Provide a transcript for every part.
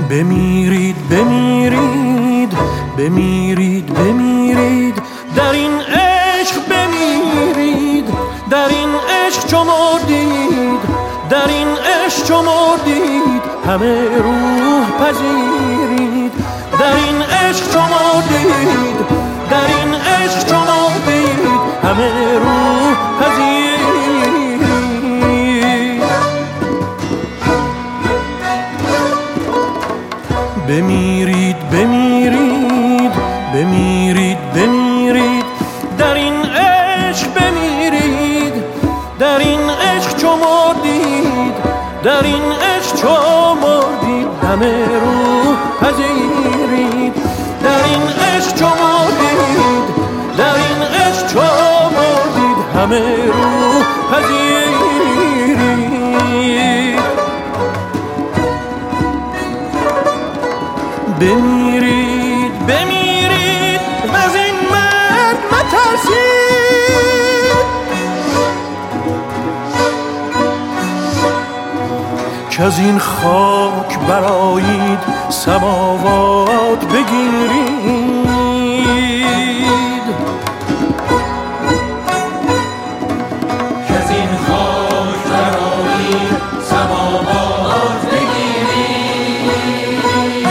بمیرید بمیرید بمیرید بمیرید در این عشق بمیرید، در این عشق چو مردید، در این عشق چو مردید همه روح پذیرید، در این عشق چو مردید، در این عشق چو مردید همه روح پذیرید. بمیرید بمیرید بمیرید بمیرید در این عشق بمیرید، در این عشق چو مردید، در این عشق چو مردید همه روح پذیرید، در این عشق چو مردید، در این عشق چو مردید همه روح پذیرید. بمیرید بمیرید و از این مرد مترسید که از این خاک برآیید سماوات بگیرید. که از این خاک برآیید سماوات بگیرید.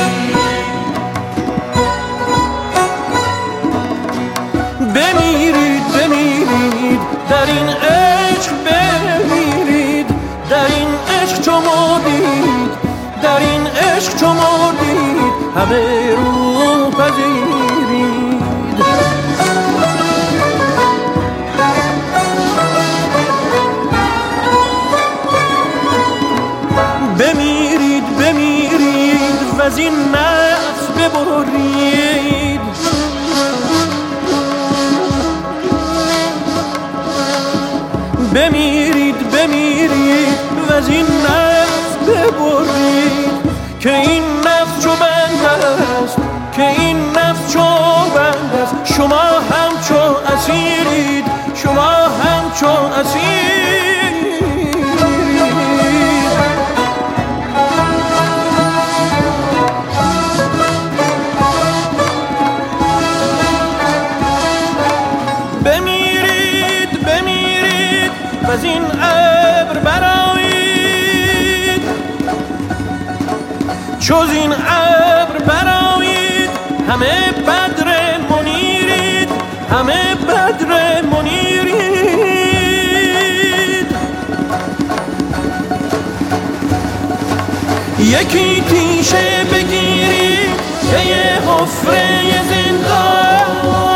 بمیرید بمیرید در این عشق بمیرید، در این عشق چو مردید، در این عشق چو مردید همه روح پذیرید. بمیرید بمیرید و از این نفس ببرید، بمیرید بمیرید و از این نفس ببرید که این نفس چو بند است، که این نفس چو بند است شما همچو اسیرید، شما همچو اسیرید. بمیرید بمیرید و از این ابر برآیید، چوز این ابر برآیید همه بدر منیرید، همه بدر منیرید. یکی تیشه بگیرید که یه حفره زندان،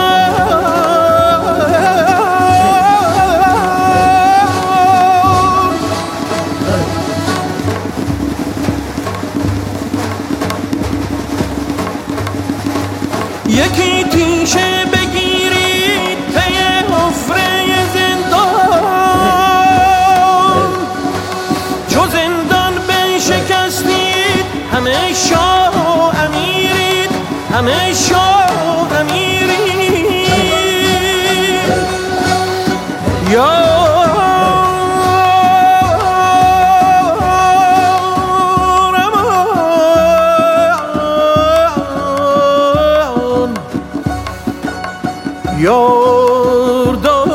یکی تیشه بگیرید پی حفره زندان، چو زندان بشکستید همه شاه و امیرید، همه شاه و امیرید. یا یاردان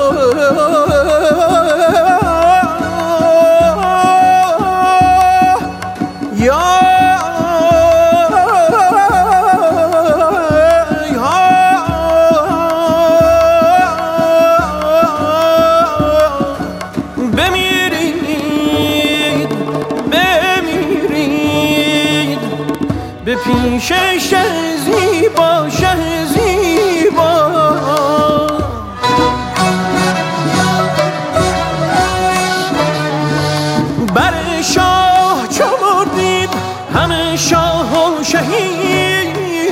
بمیرید بمیرید به پیش شه زیبا، شه زیبا. بر شاه چو مردید همه شاه و شهید،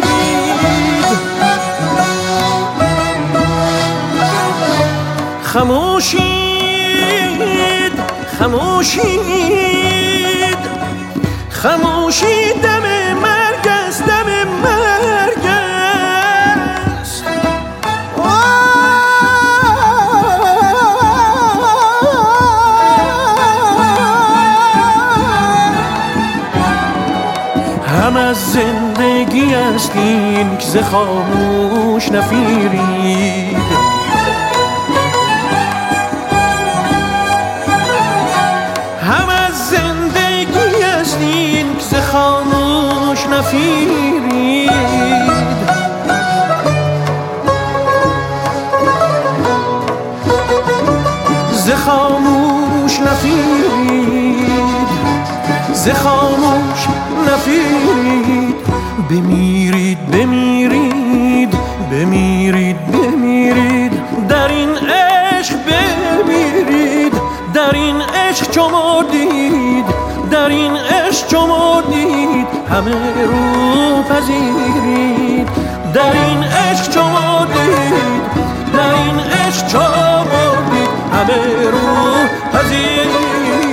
خموشید خموشید خموشید دم مرگ است، دم مرگ است. هم از است این که ز خاموش نفیرید. هم از زندگی است این که ز خاموش نفیرید. ز خاموش نفیرید، ز خاموش نفیرید. بمیرید بمیرید بمیرید بمیرید، در این عشق بمیرید، در این عشق چو مردید، در این عشق چو مردید همه رو پذیرید. در این عشق چو مردید، در این عشق چو مردید همه رو پذیرید.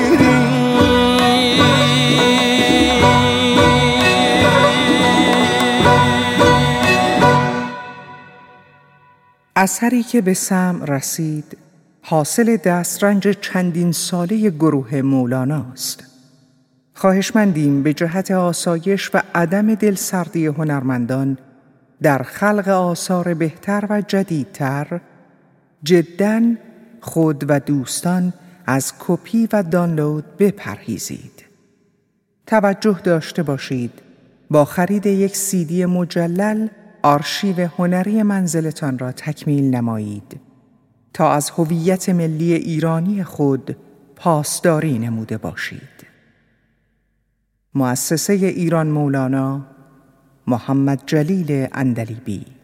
اثری که به سمع رسید حاصل دسترنج چندین ساله گروه مولانا است. خواهشمندیم به جهت آسایش و عدم دلسردی هنرمندان در خلق آثار بهتر و جدیدتر جداً خود و دوستان از کپی و دانلود بپرهیزید. توجه داشته باشید با خرید یک CD مجلل آرشیو هنری منزلتان را تکمیل نمایید تا از هویت ملی ایرانی خود پاسداری نموده باشید. مؤسسه ایران مولانا، محمد جلیل عندلیبی.